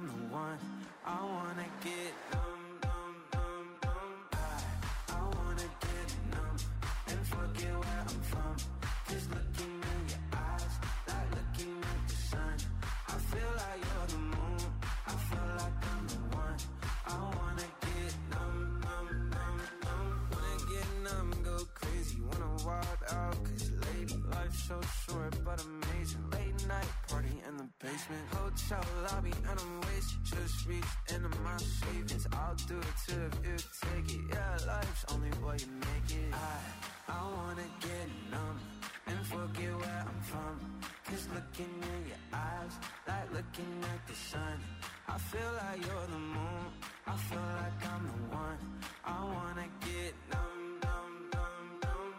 I'm the one. I wanna get numb, numb, numb, numb. I wanna get numb and forget where I'm from. Just looking in your eyes, like looking at the sun. I feel like you're the moon, I feel like I'm the one. I wanna get numb, numb, numb, numb. Wanna get numb, go crazy, wanna wild out. Cause lady, life's so short but amazing. Late night party in the basement, hotel lobby and I'm wasted. Just reached into my savings, I'll do it too if you take it. Yeah, life's only what you make it. I wanna get numb and forget where I'm from. Cause looking in your eyes, like looking at the sun. I feel like you're the moon, I feel like I'm the one. I wanna get numb, numb, numb, numb.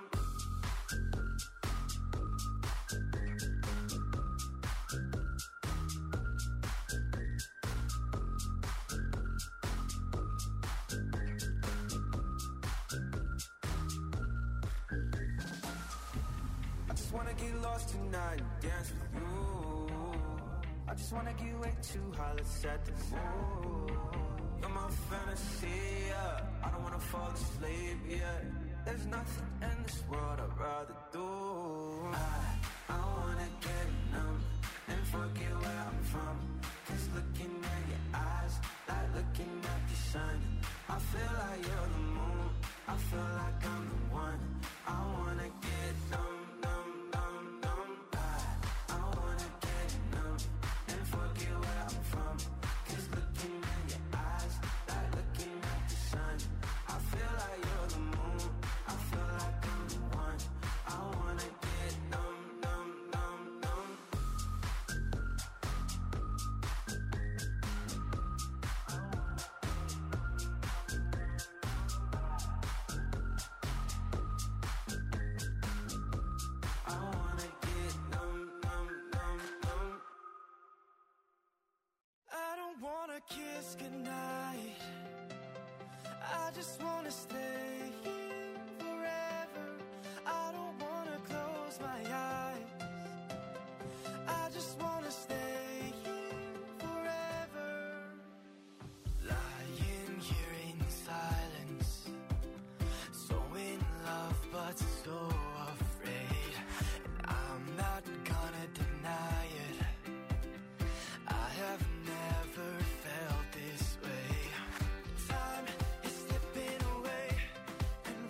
I just wanna get lost tonight and dance with you. I just wanna get way too high, let's set the mood. You're my fantasy, yeah. I don't wanna fall asleep, yeah. There's nothing in this world I'd rather do. I wanna get numb and forget where I'm from. Cause looking at your eyes, like looking at the sun. I feel like you're the moon, I feel like I'm the one. I wanna get numb, numb, numb, numb. I wanna get numb and forget where I'm from. Cause looking in your eyes, like looking at the sun. I feel like you're the moon, I feel like I'm the one. I wanna get numb, numb, numb, numb. I wanna get numb, numb, numb, numb. I don't wanna kiss goodnight. I just wanna stay here forever. I don't wanna close my eyes. I just wanna stay here forever. Lying here in silence, so in love but so afraid. And I'm not gonna deny it, I have never felt this way. Time is slipping away, and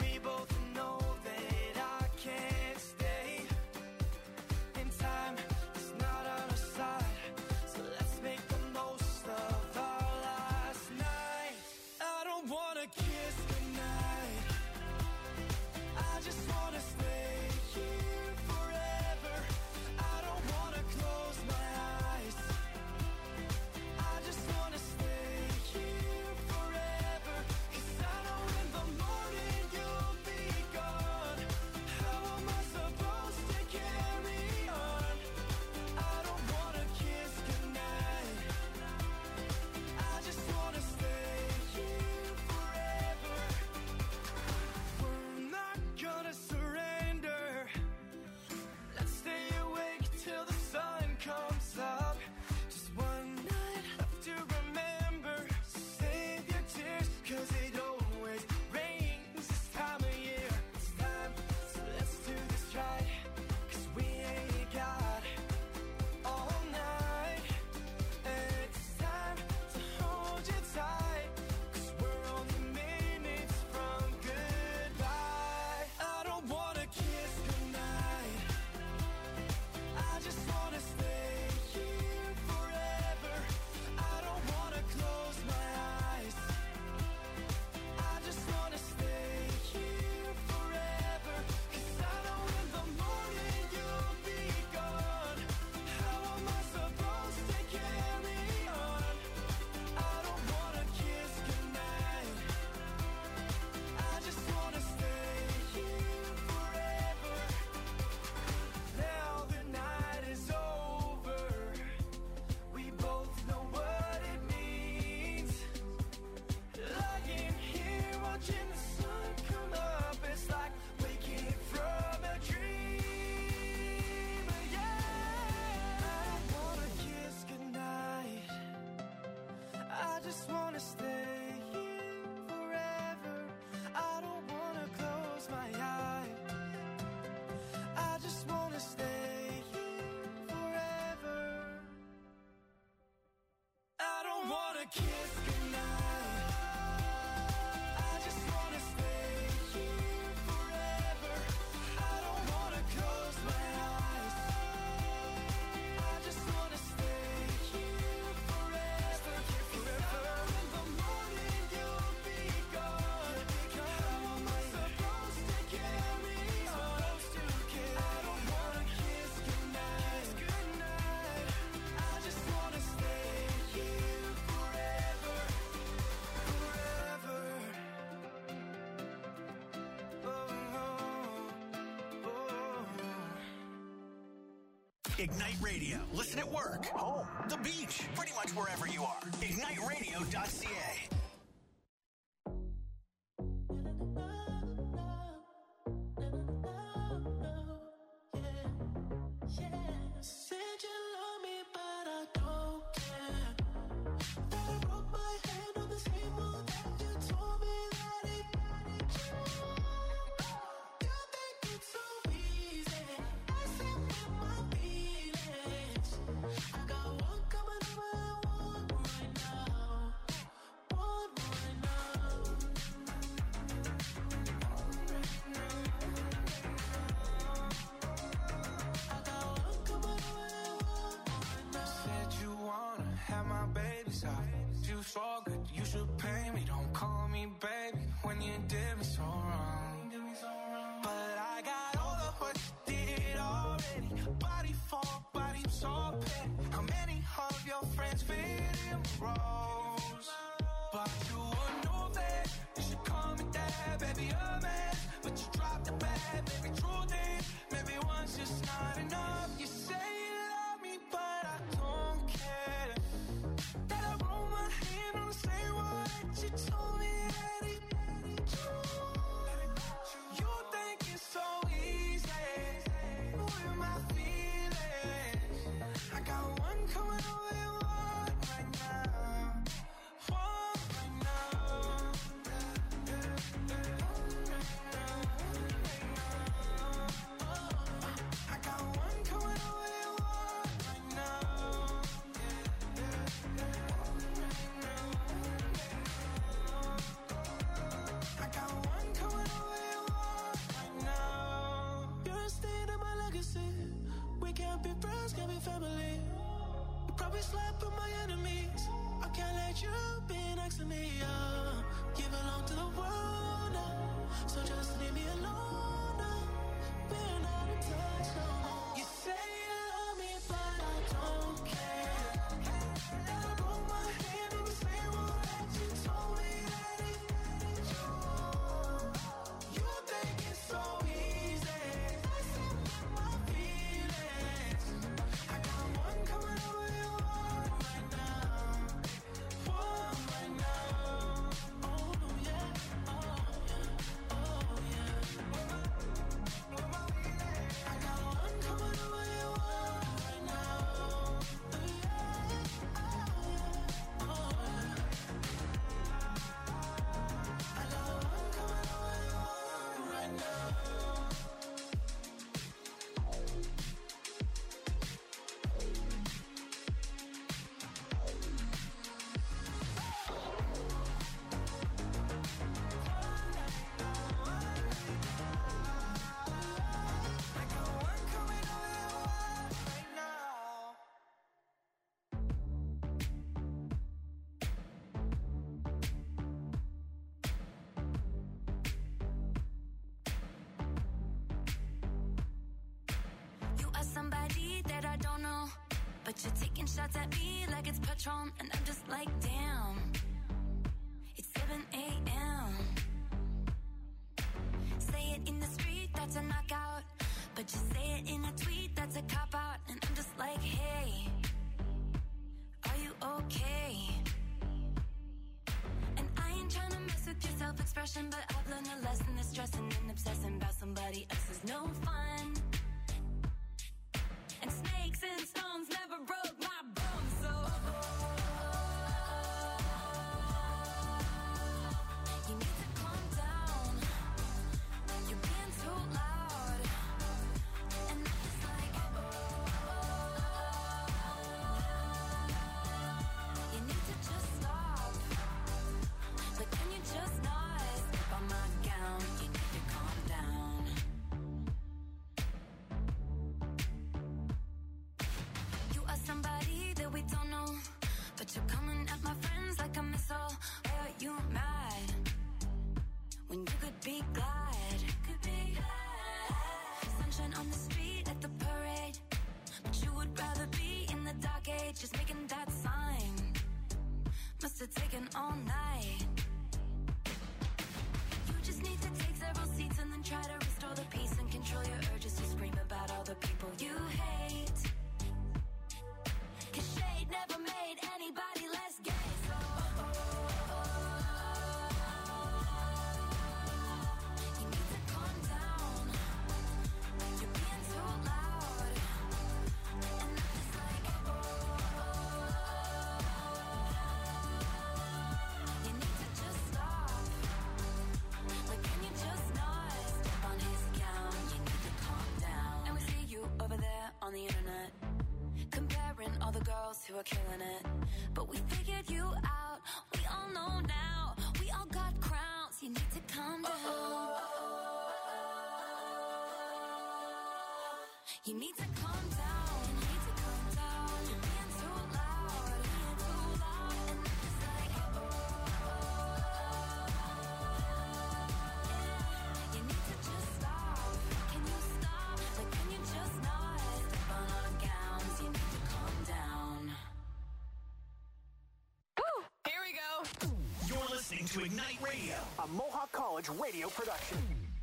stay here forever. I don't wanna close my eyes. I just wanna stay here forever. I don't wanna kiss goodnight. I just wanna stay here forever. I don't wanna close my eyes. I just wanna stay here forever. In the morning you'll be gone. How am I supposed to carry on? I don't wanna kiss goodnight. I just wanna stay here forever. Forever. Ignite Radio. Listen at work, home, the beach, pretty much wherever you are. IgniteRadio.ca. Said you love me, but I don't care. That I broke my hand on the table, that you told me that it you think it's so easy. I sit with my feelings. I got one coming over and one right now. One right now. I got one coming over and one right now. Said you wanna have my baby's out. You so good, you should pay me. Don't call me baby when you did me so wrong. But I got all of what you did already. Body for body, so petty. How many of your friends fit in roles? But you would know that you should call me dad, baby, a man. But you dropped the bag, baby, truth is, maybe one's just not enough. You say you love me, but I don't care. That I roll my hand on the same one that you told me that it you think it's so easy. With my feelings, I got one coming over and one right now. One right now. I got one coming over and one right now. I got one coming over and one right now. You're a stain in my legacy. We can't be friends, can't be family. You probably slap with my enemies. I can't let you be next to me. You belong to the world now, so just leave me alone now. We're not in touch no more. You say you love me, but I don't care. That I broke my hand on the same one that you told me that it you think it's so easy. I sit with my feelings. I got one coming over and one right now. One right now. Oh yeah, oh yeah, oh yeah. I got one coming over and one right now. Oh yeah, oh yeah. I got one coming over and one right now. I got one coming over and one right now. You are somebody that I don't know, but you're taking shots at me like it's Patron, and I'm just like, damn. It's 7 a.m. Say it in the street, that's a knockout, but you say it in a tweet, that's a cop out, and I'm just like, hey, are you okay? And I ain't trying to mess with your self-expression, but I've learned a lesson that stressing and obsessing about somebody else is no fun. And snakes and stones never broke my bones, so But you're coming at my friends like a missile. Why are you mad? When you could be glad. Sunshine on the street at the parade. But you would rather be in the dark age. Just making that sign. Must have taken all night. You just need to take several seats and then try to restore the peace and control your urges to scream about all the people you hate. 'Cause shade never made anybody less gay. So you need to calm down. You're being too loud. And I'm just like, you need to just stop. Like, can you just not step on his gown? You need to calm down. And we see you over there on the internet, comparing all the girls who are killing it. But we figured you out. We all know now. We all got crowns. You need to calm down. You need to calm down. You need to calm down. You're being too loud. Being too loud. And I'm just like, you need to just stop. Can you stop? Like, can you just not step on our gowns? You need to calm down. Here we go. You're listening to Ignite Radio, a Mohawk College radio production.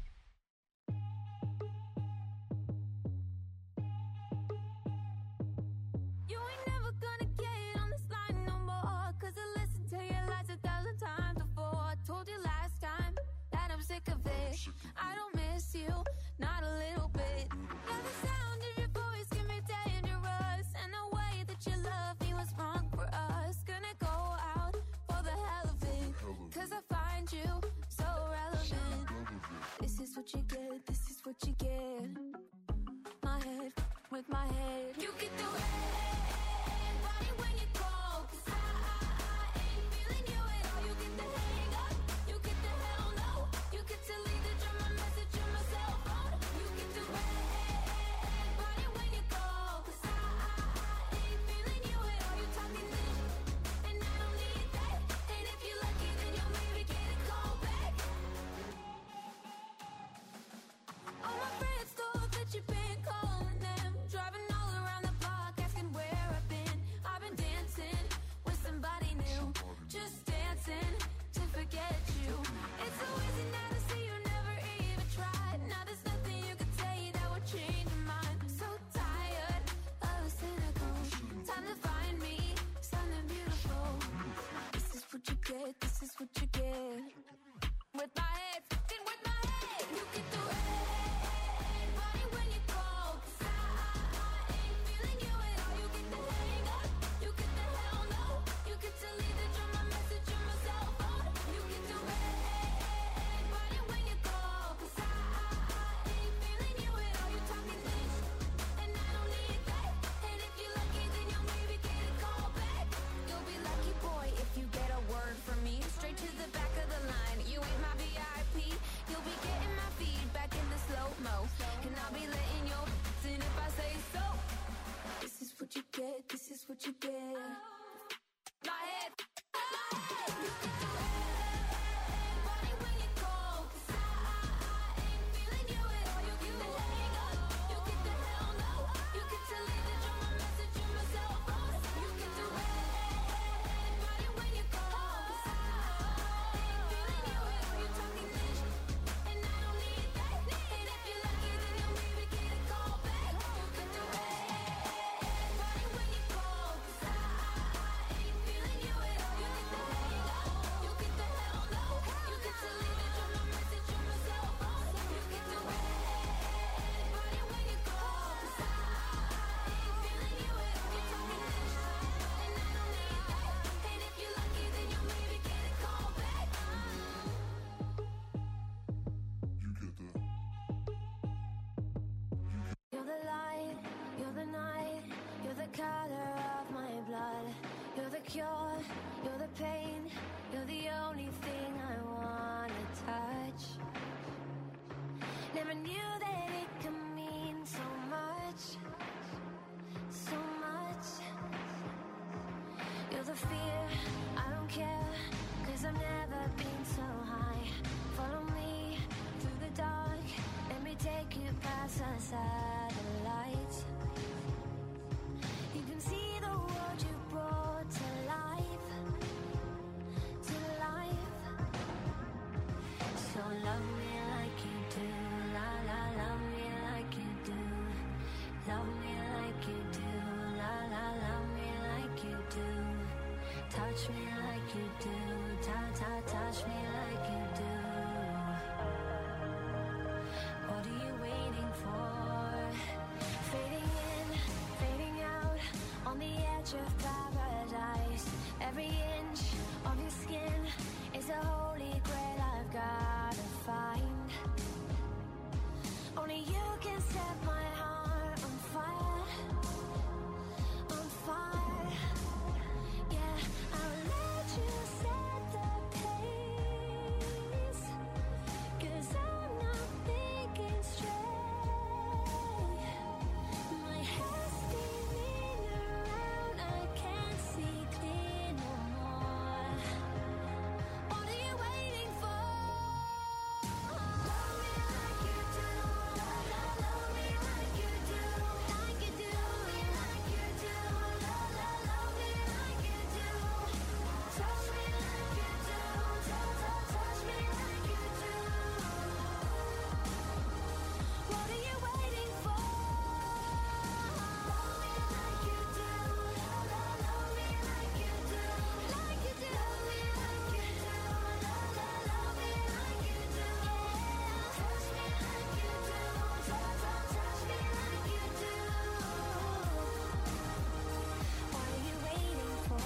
You ain't never gonna get on this line no more. 'Cause I listened to your lies 1,000 times before. I told you last time that I'm sick of it. I don't miss you, not a little bit. Now the sound of your voice can be dangerous. And the way that you love me was wrong for us. Gonna go out for the hell of it. 'Cause I find you so relevant. This is what you get, this is what you get. My head with my head. You get the red body when you call. 'Cause I ain't feeling you at all. You get the hang up, you get the hell no. You get to leave the drum, my message on my cell phone. You get the red body when you call. 'Cause I ain't feeling you at all. You talking this, and I don't need that. And if you're lucky, then you'll maybe get a call back. All my friends thought that you've been calling them, driving all around the block, asking where I've been. I've been dancing with somebody new, just dancing to forget you. It's so easy now to see you never even tried. Now there's nothing you could say that would change your mind. So tired of the cynical. Time to find me something beautiful. This is what you get, this is what you get. With my head, fucking with my head. You get the red body when you call. 'Cause I ain't feeling you at all. You get the hang up, you get the hell no. You get to leave the drum, my message on my cell phone. You get the red body when you call. 'Cause I ain't feeling you at all. You talking this, and I don't need that. And if you're lucky, then you'll maybe get a call back. You'll be lucky, boy, if you get a word from me. Straight to the back of the line. You ain't my VIP. You'll be getting my feedback in the slow-mo. And I'll be letting your in if I say so. This is what you get, this is what you get. My head, you get the red body when you call. 'Cause I ain't feeling you at all. You get the hang up, you get the hell no. You get to leave the drum, my message on my cell phone. You get the red body when you call. 'Cause I ain't feeling you at all. You talking this, and I don't need that. And if you're lucky, then you'll maybe get a call back. You get the red body when you call. 'Cause I ain't feeling you at all. You get the hang up, you get the hell no. You get to leave the drum, my message on my cell phone. You get the red body when you call. 'Cause I ain't feeling you at all. You talking this, and I don't need that. And if you're lucky, then you'll maybe get a call back. You're the light, you're the night, you're the color of my blood. You're the cure, you're the pain, you're the only thing I wanna touch. Never knew that it could mean so much, so much. You're the feeling satellites. You can see the world you brought to life, to life. So love me like you do, la la, love me like you do. Love me like you do, la la, love me like you do. Touch me like you do, touch me like you do. What are you waiting for? Fading in, fading out, on the edge of paradise. Every inch of your skin is a holy grail I've gotta find. Only you can set my heart on fire, on fire. Yeah, I'll let you set the pace, 'cause I'm not thinking straight. My head's spinning around, I can't see clear no more. What are you waiting for? Love me like you do, love me like you do, like you do, like you do, love me like you do. Touch me like you do, touch me like you do. What are you waiting for? Love me like you do, love me like you do, like you do, like you do, love me like you do. Touch me like you do, touch me like you do. What are you waiting for?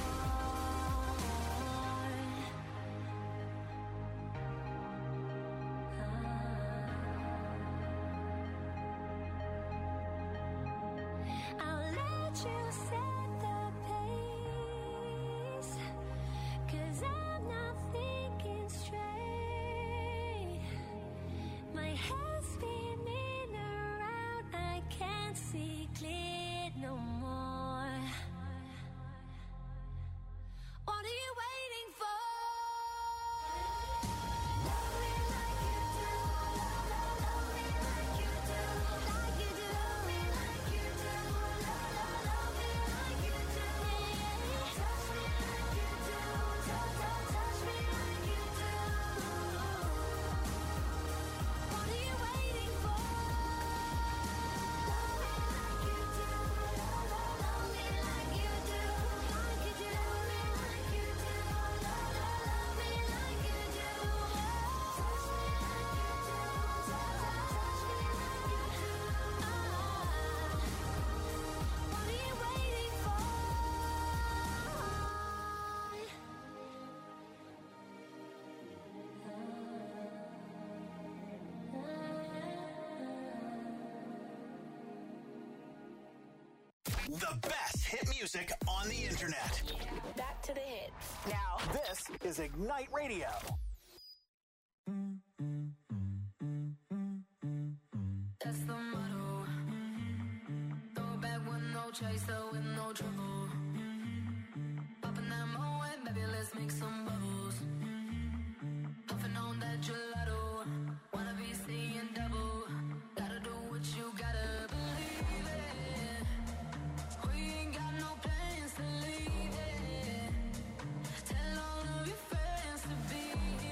I'll let you set the pace, 'cause I'm not thinking straight. My head's spinning around, I can't see clear no more. What are you waiting for? Love me like you do, love me like you do, like you do, like you do, love me like you do. Touch me like you do, touch me like you do. What are you waiting for? Love me like you do, love me like you do, like you do, like you do, love me like you do. Touch me like you do, touch me like you do. What are you waiting for? The best hit music on the internet. Back to the hits. Now, This is Ignite Radio. That's the motto. Throw back with no chaser, with no trouble. Popping that Moet, baby, let's make some bubbles. Puffing on that gelato. Wanna be seeing double. Gotta do what you gotta believe it. We ain't got no plans to leave it. Tell all of your friends to be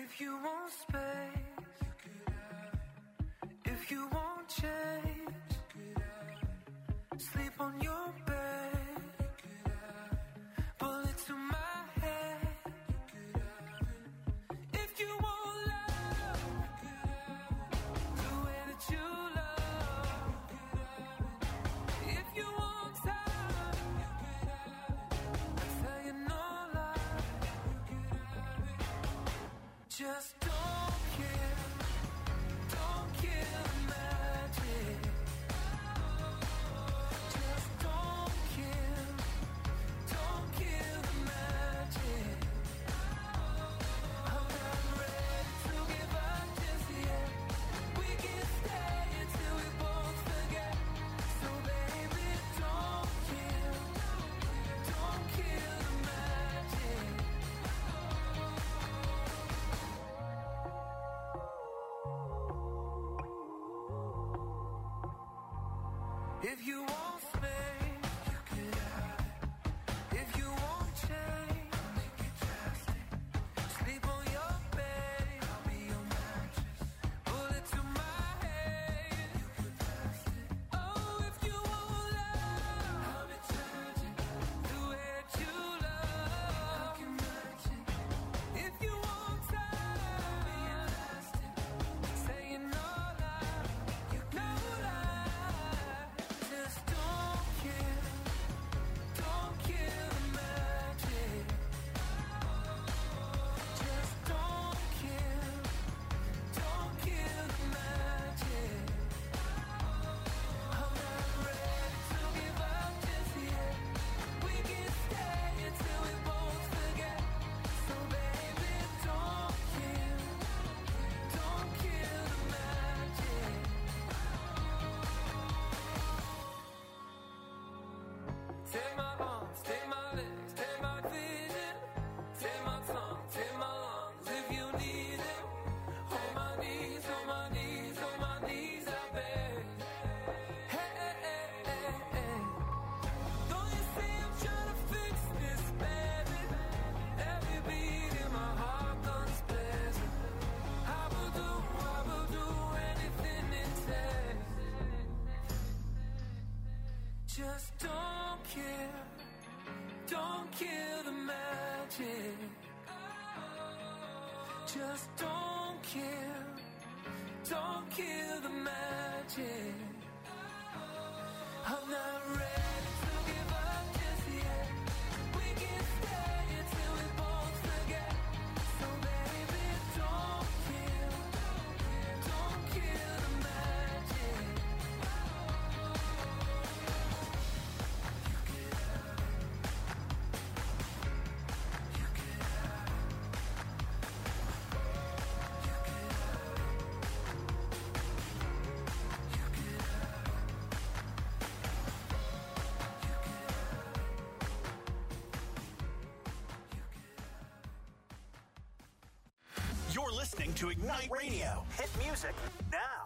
If you want space, you could have it. If you want change, you could have it. Sleep on your bed, you could have it. Bullet to my head, you could have it. If you want love, you could have it. The way that you love, you could have it. If you want time, you could have it. I tell you no lie, you could have it. Just don't kill the magic. Just don't kill the magic. I'm not ready to give up just yet. We can stay until we both forget. So baby, don't kill the magic. If you want space, you could have it. If you want change, I'll make it drastic. Sleep on your bed, I'll be your mattress. Bullet to my head, you could pass it. Oh, if you want love, I'll be charging. The way that you love, I can match it. If you want time, I'll be elastic. Saying no lie, you no lie. Just don't kill the magic. Just don't kill the magic. I'm not ready to give up just yet. We can stay until we both forget. So baby, don't kill the magic. Take my arms, take my legs, take my vision. Take my tongue, take my lungs if you need it. On my knees, on my knees, on my knees, I beg. Hey, hey, hey, hey, hey. Don't you see I'm trying to fix this, baby? Every beat in my heart guns blazing. I will do anything it takes. Just don't kill the magic. Just don't kill the magic. I'm not ready to give up just yet. We can stay until we both forget. So baby, don't kill the magic. You could have it. You could have it. You could have it. You could have it. You could have it. You're listening to Ignite Radio. Hit music now.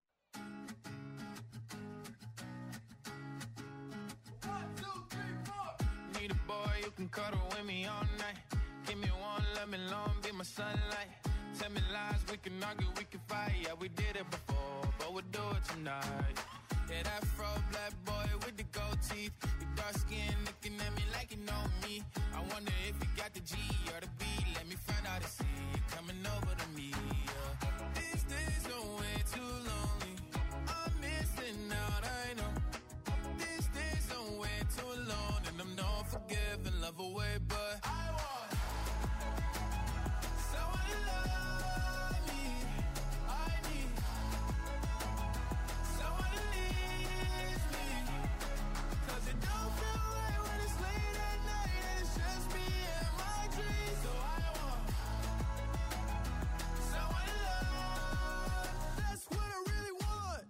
Need a boy you can cuddle with me all night. Give me one, let me long, be my sunlight. Tell me lies, we can argue, we can fight. Yeah, we did it before, but we'll do it tonight. Yeah, that fro black boy with the gold teeth. Your dark skin looking at me like you know me. I wonder if you got the G or the B. Let me find out and see you coming over to me. Yeah. These days are way too lonely. I'm missing out, I know. These days are way too alone, and I'm not forgiving, love away, but I want someone to love me. I need someone to leave me. 'Cause it don't feel right when it's late at night and it's just me and my dreams. So I want someone to love. That's what I really want.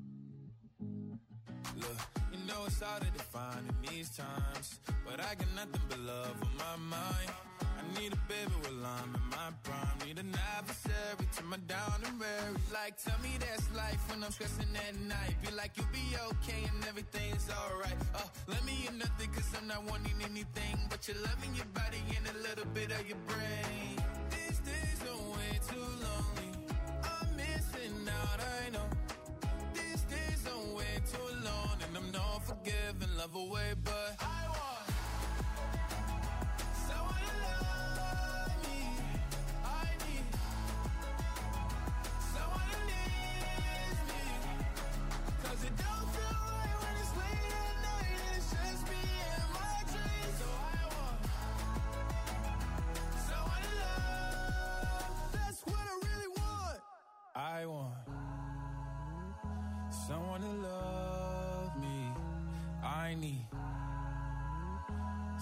Look, you know it's hard to define in these times, but I got nothing but love on my mind. I need a baby while I'm in my prime. Need an adversary to my down and weary. Like, tell me that's life when I'm stressing at night. Be like, you'll be okay and everything's alright. Let me in nothing 'cause I'm not wanting anything but your love and your body and a little bit of your brain. These days are way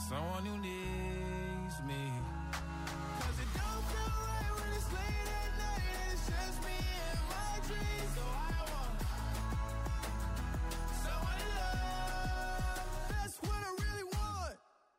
someone who needs me. 'Cause it don't feel right when it's late at night and it's just me and my dreams. So I want someone to love. That's what I really want.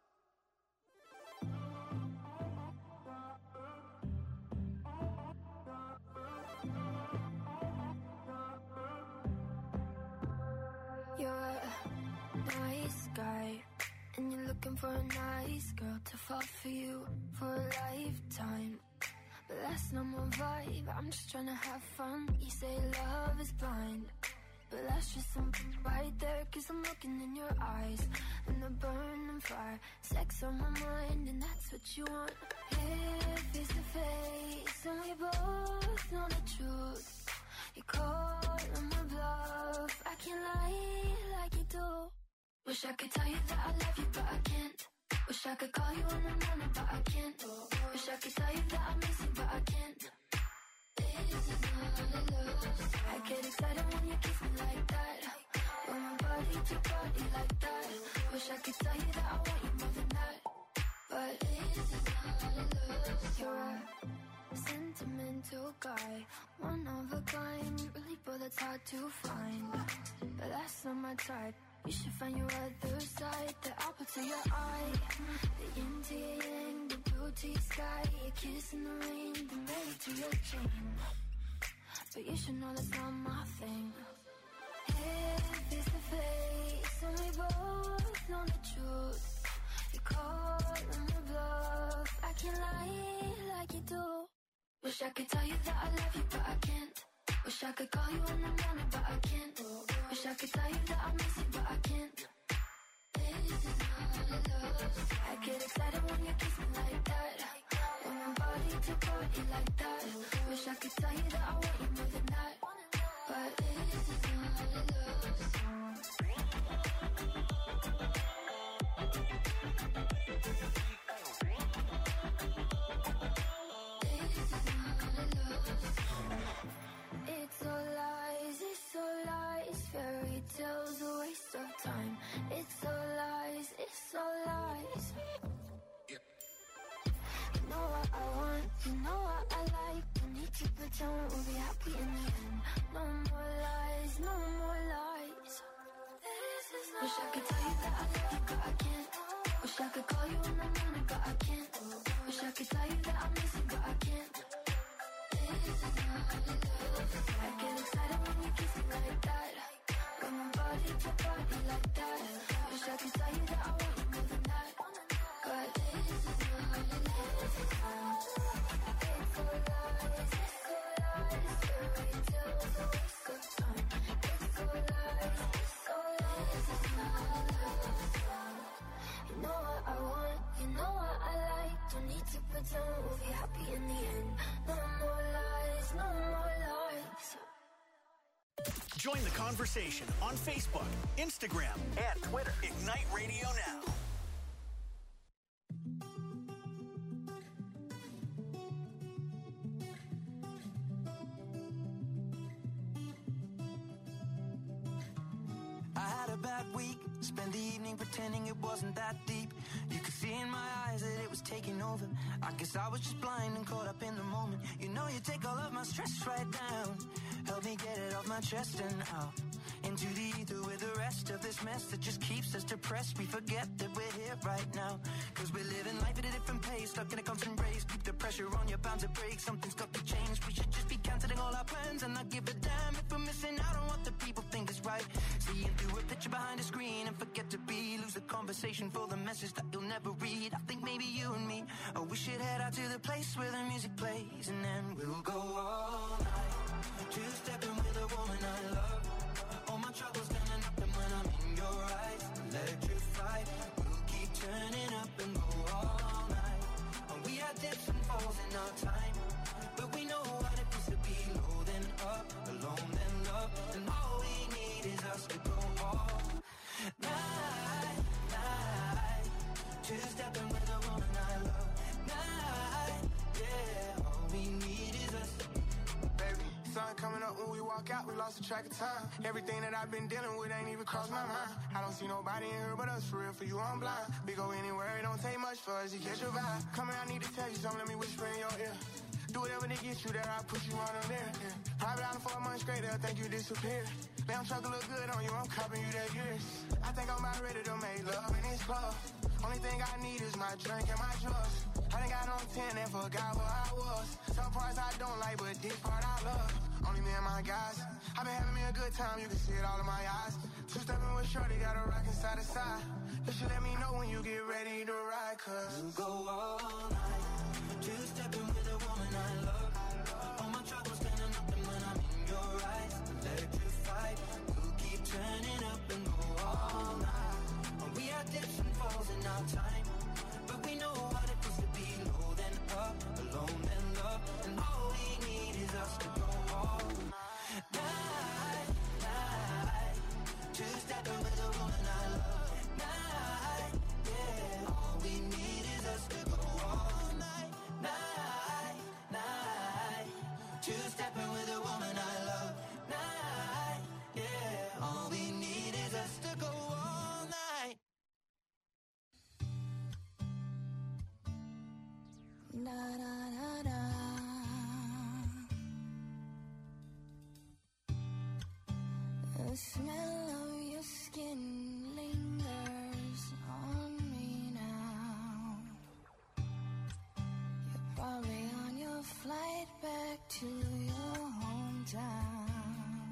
You're a nice guy, and you're looking for a nice girl to fall for you for a lifetime. But that's not my vibe, I'm just trying to have fun. You say love is blind, but that's just something right there. 'Cause I'm looking in your eyes, and the burning fire. Sex on my mind, and that's what you want. Here, face to face, and we both know the truth. You call on my bluff, I can't lie like you do. Wish I could tell you that I love you, but I can't. Wish I could call you in the morning, but I can't. Wish I could tell you that I miss you, but I can't. This is not love. I get excited when you kiss me like that. When my body to body like that. Wish I could tell you that I want you more than that. But this is not love. You're a sentimental guy, one of a kind, really, but that's hard to find. But that's not my type. You should find your other side, the apple to your eye, the yin to your yang, the blue to your sky, your kiss in the rain, the ready to your chain. But you should know that's not my thing. Here, face to face, and we both know the truth. You call on my bluff, I can't lie like you do. Wish I could tell you that I love you, but I can't. Wish I could call you in the morning, but I can't. Wish I could tell you that I miss you, but I can't. This is not love. I get excited when you kiss me like that. When my body to body like that. Wish I could tell you that I want you more than that. But this is not love. It's all lies, fairy tales, a waste of time. It's all lies, You know what I want, you know what I like. Don't need to pretend we'll be happy in the end. No more lies, no more lies. Wish I could tell you that I love you, but I can't. Wish I could call you in the morning, but I can't. Wish I could tell you that I miss you, but I can't. I get excited when you kiss me like that. When my body to body like that. Wish I could tell you that I want you more than that. But this is not love. It's all lies, fairy tales, a waste of time. It's all lies, it's not love. You know what I want, you know what I like. Don't need to pretend we'll be happy in the end. No more lies, no more lies. Join the conversation on Facebook, Instagram, and Twitter. Ignite Radio Now. I had a bad week, spent the evening pretending it wasn't that deep. You could see in my eyes that it was taking over. I guess I was just blind and caught up in the moment. You know you take all of my stress right down. Help me get it off my chest and out into the ether with the rest of this mess that just keeps us depressed. We forget that we're here right now, 'cause we're living life at a different pace, stuck in a constant race. Keep the pressure on, you're bound to break. Something's got to change. We should just be cancelling all our plans and not give a damn if we're missing out on what the people think is right. Seeing through a picture behind a screen and forget to be. Lose the conversation for the message that you'll never read. I think maybe you and me, oh, we should head out to the place where the music plays, and then we'll go all night. Two-stepping with a woman I love. All my troubles standing up, and when I'm in your eyes, electrified. We'll keep turning up and go all night. And we had dips and falls in our time, but we know what it feels to be low then up, alone then love. And all we need is us to go all night, night. Two-stepping with a woman I love. Night, yeah. All we need is us. Baby, sun coming up when we walk walk out, we lost the track of time. Everything that I've been dealing with ain't even crossed my mind. I don't see nobody in here but us, for real, for you I'm blind. We go anywhere, it don't take much for us to catch your vibe. Come here, I need to tell you something, let me whisper in your ear. Do whatever to get you there, I'll put you on there. Yeah. Private island for a month straight, they'll think you disappeared. Damn truck look good on you, I'm copping you that years. I think I'm about ready to make love in this club. Only thing I need is my drink and my drugs. I done got on 10 and forgot where I was. Some parts I don't like, but this part I love. Only me and my guys. I've been having me a good time, you can see it all in my eyes. Two-stepping with Shorty, got a rockin' side to side. You should let me know when you get ready to ride, cause you go all night. Two-stepping with a woman I love. All my troubles standing up, and when I'm in your eyes, electrified. We'll keep turning up and go all night. We had dips and falls in our time, but we know what it is to be low then up, alone then love, and all we need is us to go all night, night. Two-stepping with a woman I love. Night, yeah. All we need is us to go all night, night, night. Two-stepping with a woman I love. Night, yeah. All we need is us to go all night. Da da da da. The smell of your skin lingers on me now. You're probably on your flight back to your hometown.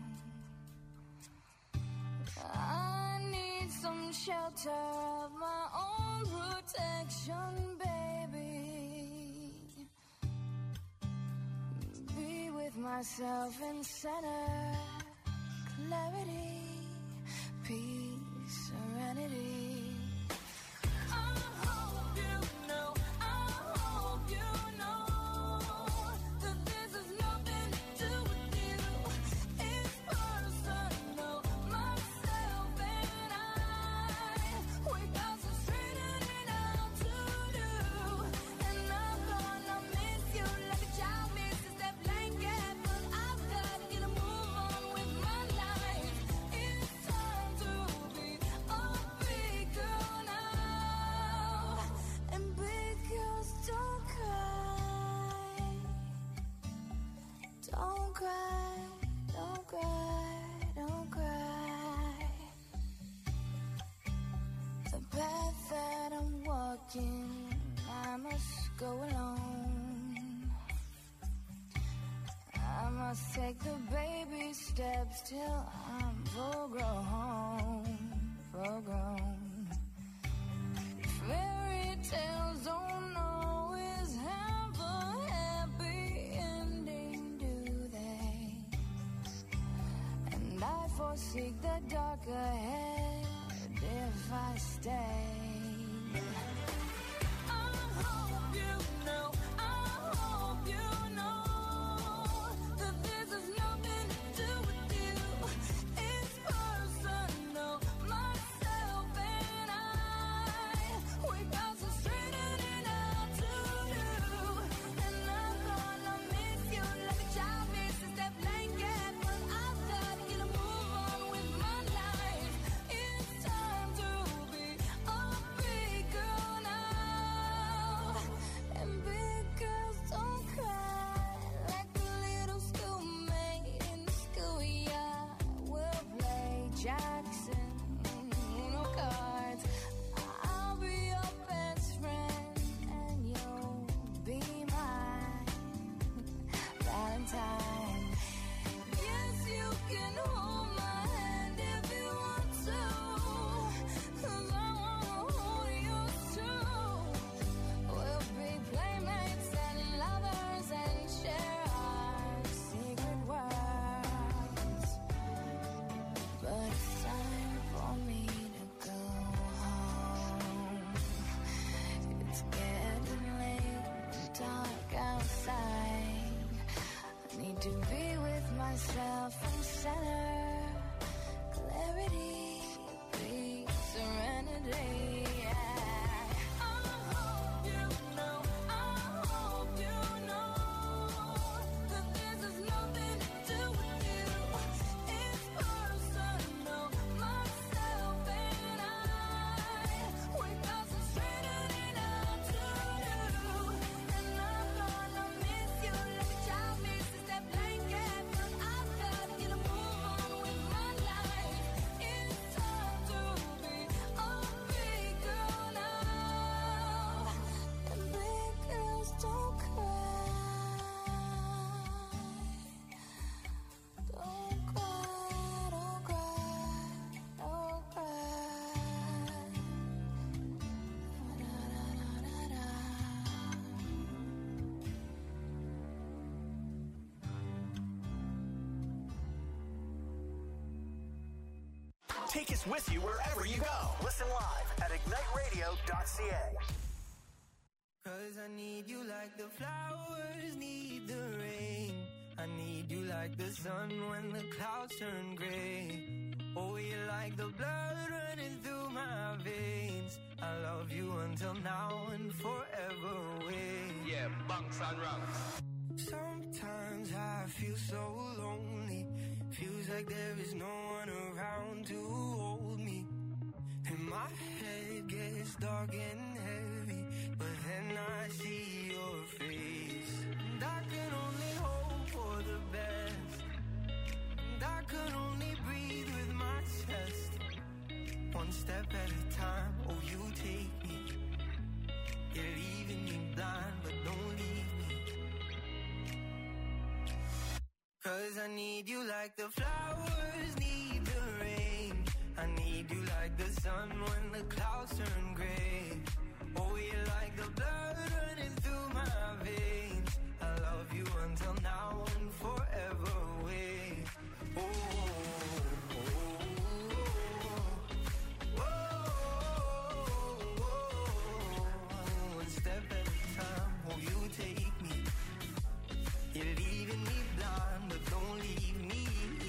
I need some shelter of my own protection, baby. Be with myself in center, clarity, peace, serenity. I hope you know, that this has nothing to do with you. It's personal, myself and I. We got some straightening out to do, and I'm gonna miss you like a child misses that blanket. But I've got to get a move on with my life. It's time to be a big girl now, and big girls don't cry. Don't cry, don't cry, don't cry. The path that I'm walking, I must go alone. I must take the baby steps till I'm full grown, full grown. Fairy tales don't always have a happy ending, do they? And I forsake the dark ahead if I stay. I hope you know, that this has nothing to do with you. It's personal, myself and I. We got some straightening out to do, and I'm gonna miss you like a child misses that blanket. But I've got to get a move on with my life. It's time to be a big girl now, and big girls don't cry. Like a little schoolmate in the schoolyard, we'll play Jackson, Uno cards. I'll be your best friend, and you'll be my Valentine. Yes, you can hold my hand if you want to, 'cause I wanna hold yours too. We'll be playmates and lovers and share our secret words. But it's time for me to go home. It's getting late and dark outside. I need to be with myself in center, clarity, peace, serenity. I hope you know, that this has nothing to do with you. Take us with you wherever you go. Listen live at IgniteRadio.ca. Cause I need you like the flowers need the rain. I need you like the sun when the clouds turn gray. Oh, you're like the blood running through my veins. I love you until now and forever away. Yeah, bunks and rungs. Sometimes I feel so lonely. Feels like there is no one around to hold me. And my head gets dark and heavy, but then I see your face. And I can only hope for the best. And I could only breathe with my chest. One step at a time, oh you take me. You're leaving me blind, but don't leave me. Cause I need you like the flowers need the rain. I need you like the sun when the clouds turn gray. Oh, you're like the blood running through my veins. I love you until now and forever away. Oh, oh, oh, oh, oh. One step at a time, oh, you take me. You're leaving me blind, but don't leave me.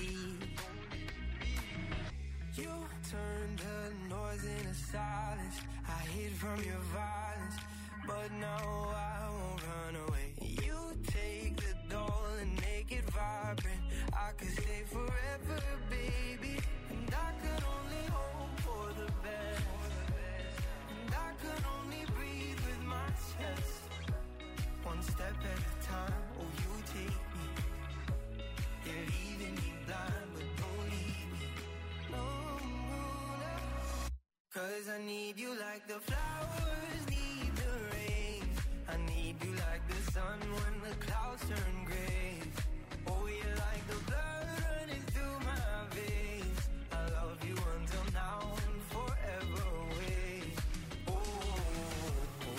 You turn the noise into silence. I hid from your violence, but now I won't run away. You take the doll and make it vibrant. I could stay forever, baby. And I could only hope for the best. And I could only breathe with my chest. One step at a time, oh you take me. You're leaving me blind, but don't leave me. No, no. Cause I need you like the flowers need the rain. I need you like the sun when the clouds turn gray. Oh, you're like the blood running through my veins. I love you until now and forever away. Oh, oh,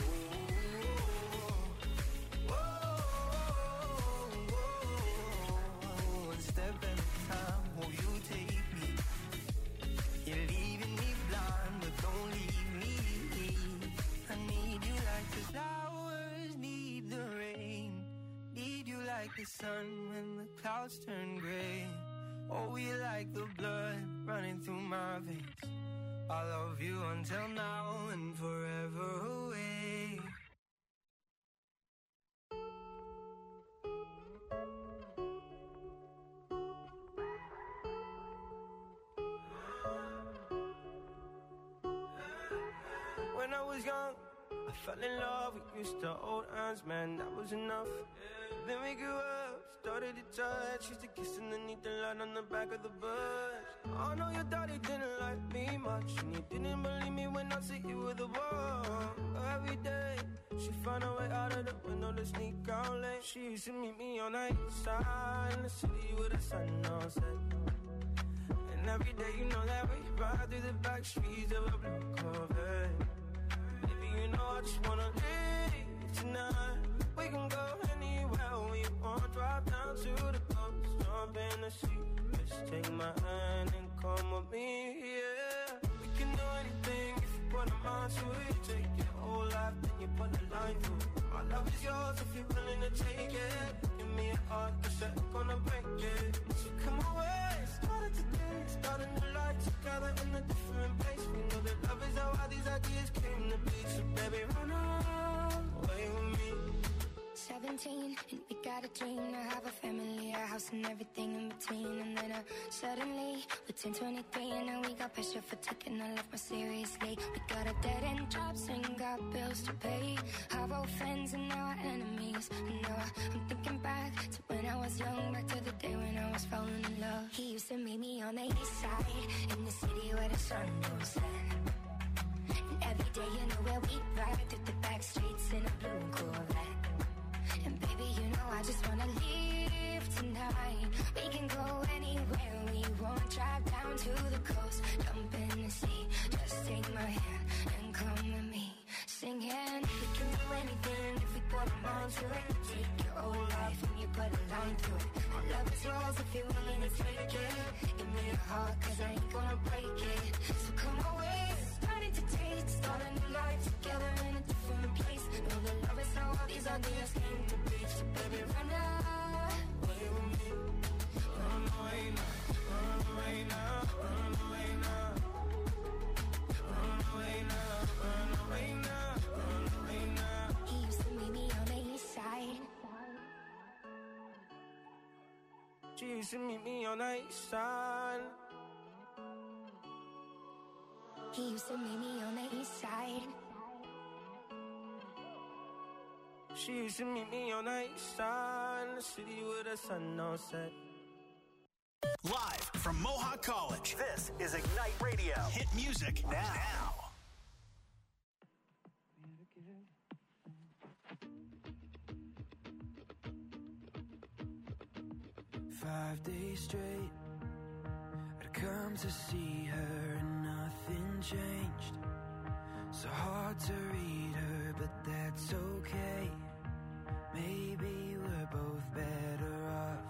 oh, oh, oh. One step at a time, oh, you take me. You're leaving me blind, but don't leave me. I need you like the flowers need the rain. Need you like the sun when the clouds turn gray. Oh, you like the blood running through my veins. I love you until now and forever away. When I was young, I fell in love. We used to hold hands, man, that was enough. Then we grew up, started to touch. Used to kiss underneath the light on the back of the bus. I know your daddy didn't like me much, and he didn't believe me when I said you were the one. Every day, she found a way out of the window to sneak out late. She used to meet me on the east side in the city with the sun on set. And every day, you know that we ride through the back streets of a blue Corvette. You know I just wanna leave tonight. We can go anywhere we want. Drive down to the coast, jump in the sea. Just take my hand and come with me, yeah. We can do anything if you put a mind to it. Take your whole life, then you put a line through it. My love is yours if you're willing to take it. Give me a heart, cause I'm gonna break it. So come away, started today. Start a new life together in a different place. We know that love is how all these ideas came to be. So baby, run away with me. 17, and we got a dream to have a family, a house and everything in between. And then suddenly, we're 10, 23, and now we got pressure for taking our life more seriously. We got a dead-end jobs and got bills to pay. Our old friends and now our enemies. And now I'm thinking back to when I was young, back to the day when I was falling in love. He used to meet me on the east side, in the city where the sun don't set. And every day, you know where we ride through the back streets in a blue Corvette. And baby, you know I just wanna leave tonight. We can go anywhere we want. Drive down to the coast, jump in the sea. Just take my hand and come with me. Singing, we can do anything if we put our mind to it. Take your whole life and you put a line through it. I love is yours if you're willing to take it. Give me your heart, cause I ain't gonna break it. So come away, starting to taste, start a new life together in a different place. Know that love is how all these ideas came to be. So baby, run away with me. Run away now, run away now, run away now. Run away now, run away now, run away now. He used to meet me on the east side. She used to meet me on the east side. He used to meet me on the east side. She used to meet me on the east side, in the city with the sun on set. Live from Mohawk College, this is Ignite Radio. Hit music now. 5 days straight, I'd come to see her and nothing changed. So hard to read her, but that's okay. Maybe we're both better off.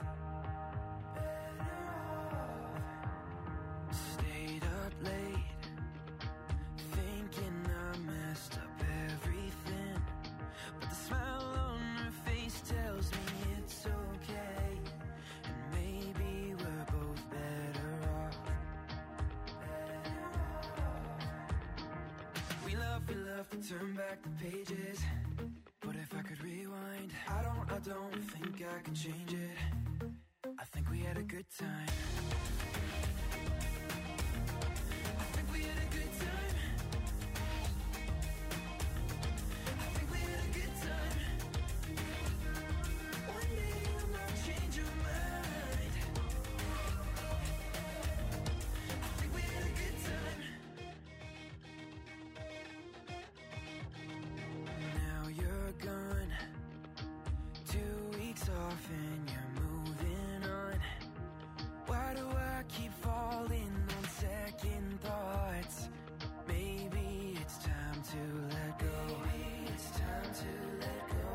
Stayed up late, thinking I messed up everything. But the smile on her face tells me it's okay. And maybe we're both better off. We love to turn back the pages. But if I could rewind, I don't think I could change it. I think we had a good time. I think we had a good time. I think we had a good time. One day you might change your mind. I think we had a good time. Now you're gone, 2 weeks off and you're moving on. Why do I keep falling on second thoughts? Maybe it's time to let go. Maybe it's time to let go.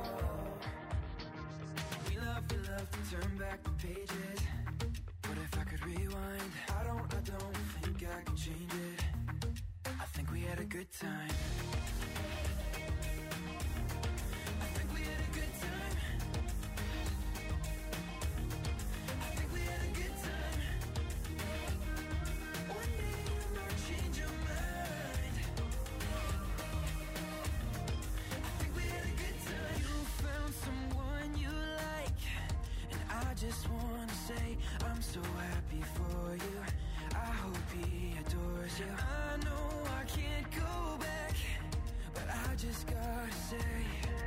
We love to turn back the pages. But if I could rewind, I don't think I could change it. I think we had a good time. I think we had a good time. I think we had a good time. One day you might change your mind. I think we had a good time. You found someone you like, and I just wanna say I'm so happy for you. I hope he adores you. I know I can't go back, but I just gotta say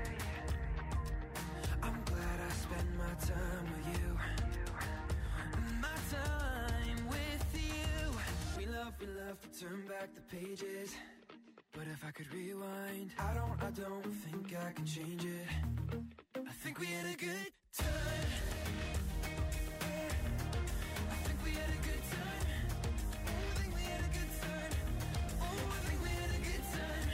I'm glad I spent my time with you. My time with you. We love to turn back the pages. But if I could rewind, I don't think I can change it. I think we had a good time. I think we had a good time. I think we had a good time. Oh, I think we had a good time.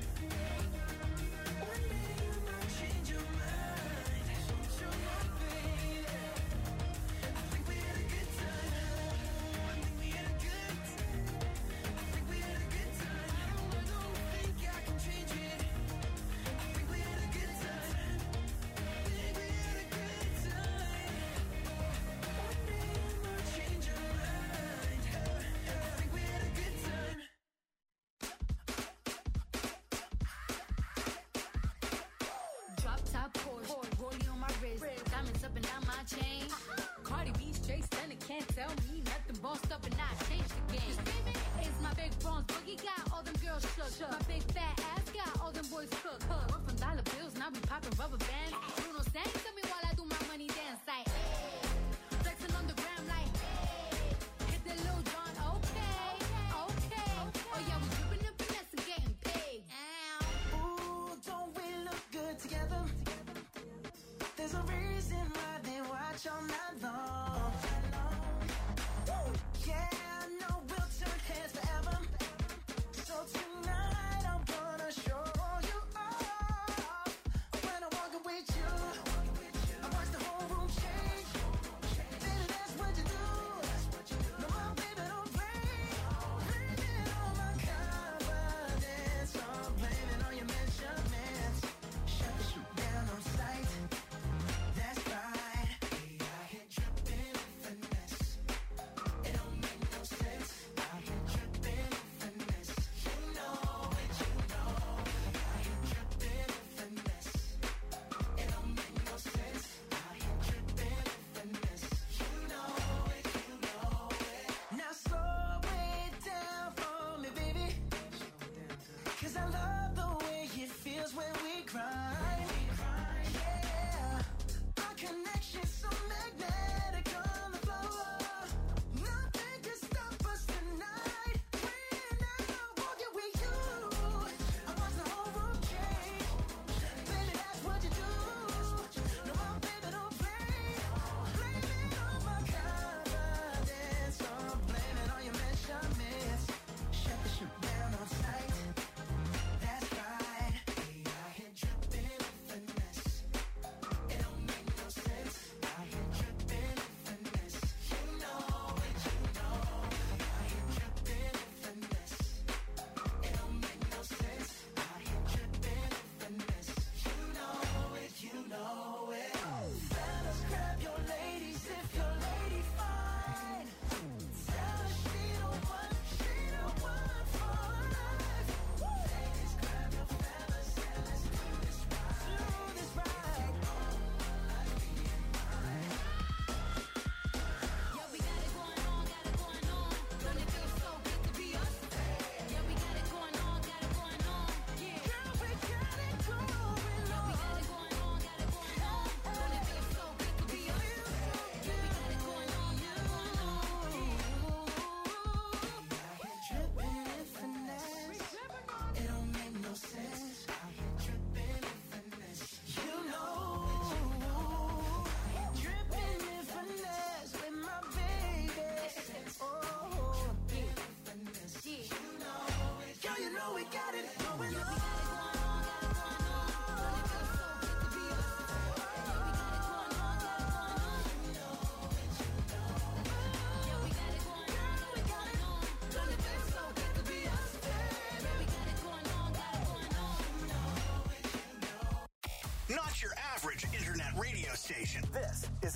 One day you might change your mind. Change your mind, baby. I think we had a good time. I think we had a good time. I think we had a good time. I don't think I can change it. I think we had a good time. I think we had a good time. One day you might change your mind. I think we had a good time. Drop top Porsche, rollie on my wrist, diamonds up and down my chain. Cardi B straight stunning, can't tell me nothing. Bossed up and I changed the game. It's my big bronze boogie, got all them girls shook. My big fat ass got all them boys cooked. We're from dollar bills, now we popping rubber bands. Bruno sang to me while I do my money dance like. Flexing on the gram like. Hit the Lil Jon, okay. Oh yeah, we dripping and finesse and getting paid. Ooh, don't we look good together? There's a reason why they watch all night long. Woo! Yeah, I know we'll turn heads forever. So tonight I'm gonna show you off. When I'm walking with you, I watch the whole room change.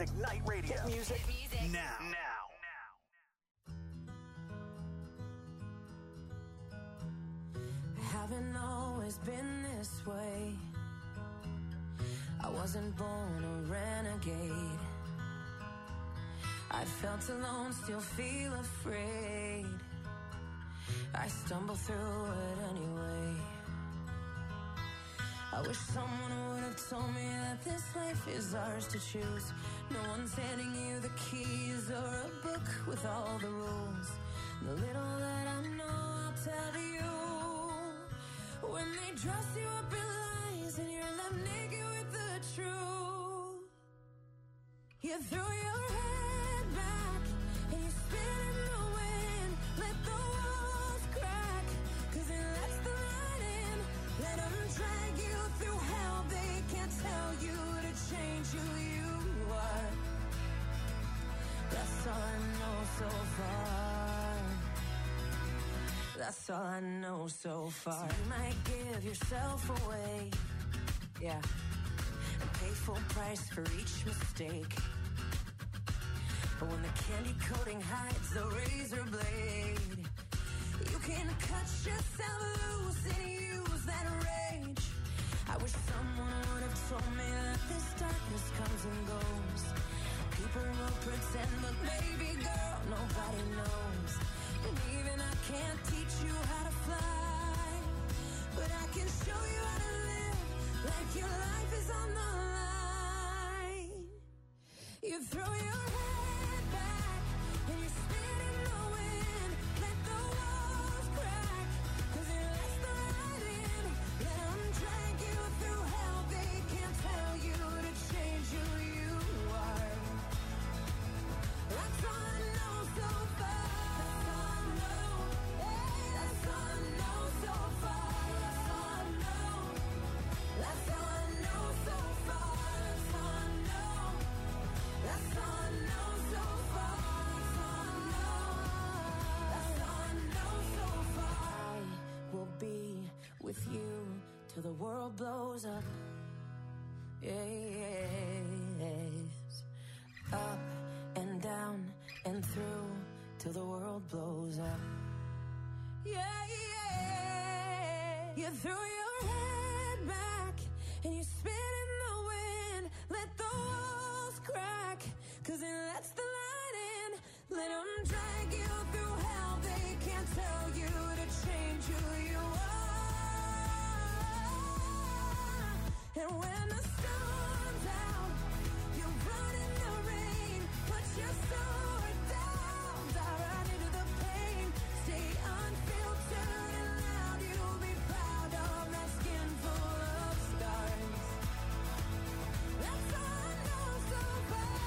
Ignite Radio. Hit music. Now. Haven't always been this way. I wasn't born a renegade. I felt alone, still feel afraid. I stumble through it anyway. I wish someone would have told me that this life is ours to choose. No one's handing you the keys or a book with all the rules. The little that I know, I'll tell to you. When they dress you up in lies and you're left naked with the truth, you throw your head back and you spin in the wind. Let the walls crack, 'cause it lets the light in. Let them drag you through hell. They can't tell you to change who you are. That's all I know so far. That's all I know so far. So you might give yourself away, yeah, and pay full price for each mistake. But when the candy coating hides the razor blade, you can cut yourself loose and use that rage. I wish someone would have told me that this darkness comes and goes. People will pretend, but baby girl, nobody knows. And even I can't teach you how to fly, but I can show you how to live like your life is on the line. You throw your head back and you spin in the wind. Let the walls crack, 'cause it lets the light in. Let them drag you through hell. They can't tell you to change who you are. That's all I know so far. With you till the world blows up. Yes. Up and down and through till the world blows up. Yeah, yeah. You throw your head back and you spin in the wind. Let the walls crack, 'cause it lets the light in. Let them drag you through hell. They can't tell you to change who you are. And when the sun's out, you run in the rain. Put your sword down, dive right into the pain. Stay unfiltered and loud. You'll be proud of that skin full of scars. That's all I know so far.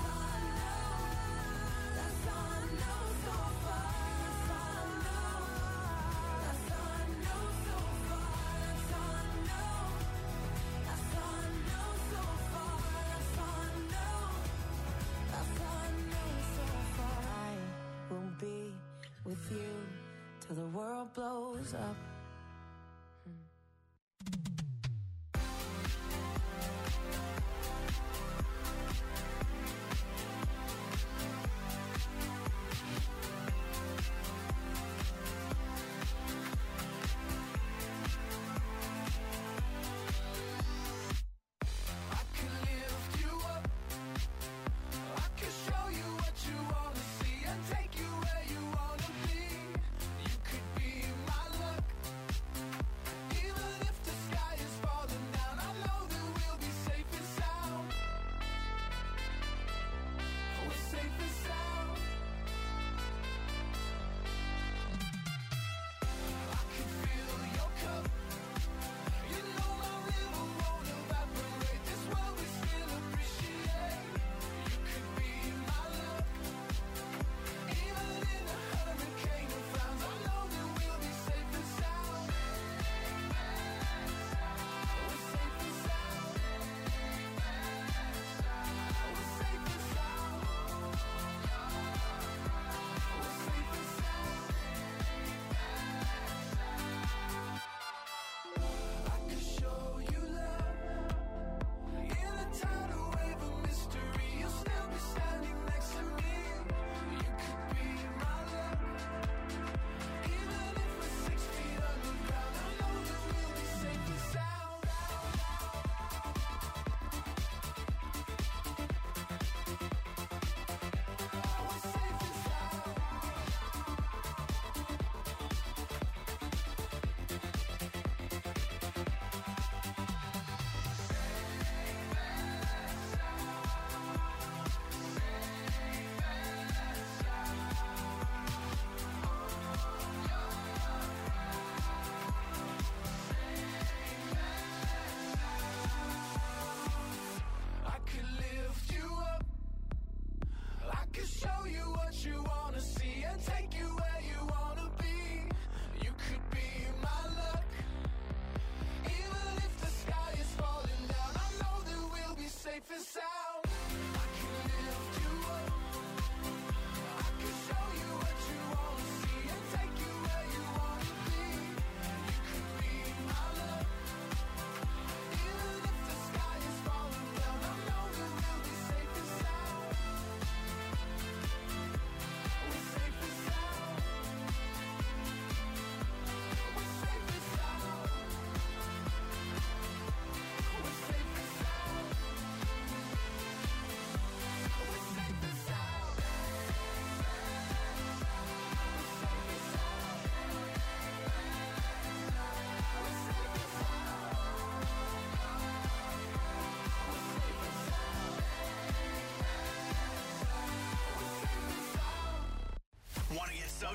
That's all I know so far. That's all I know. That's all I know so far. That's all I know. That's all I know so far. That's all I know. That's all I know so far. I will be with you till the world blows up. I can lift you up. I can show you what you wanna see and take you where you wanna be. You could be my luck.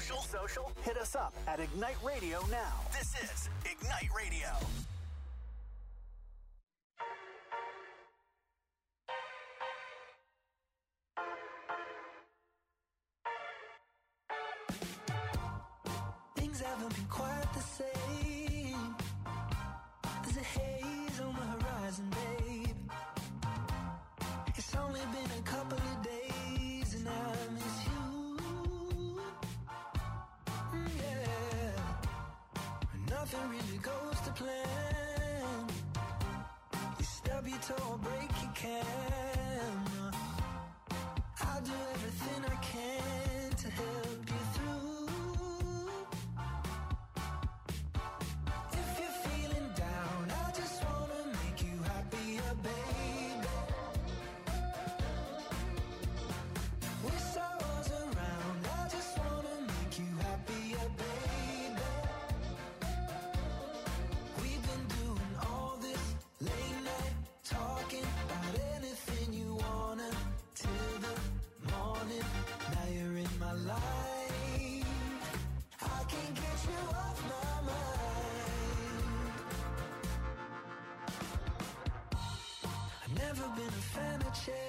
Social? Hit us up at Ignite Radio now. This is Ignite Radio. Things haven't been quite the same. There's a haze on the horizon, babe. It's only been a couple of days and I miss you. Yeah. Nothing really goes to plan. You stub your toe or break your camera. I'll do everything I can to help you through. If you're feeling down, I just wanna make you happier, baby. With sorrows around, I just wanna make you happier, baby. We've been doing all this late night talking about anything you wanna till the morning. Now you're in my life. I can't get you off my mind. I've never been a fan of change.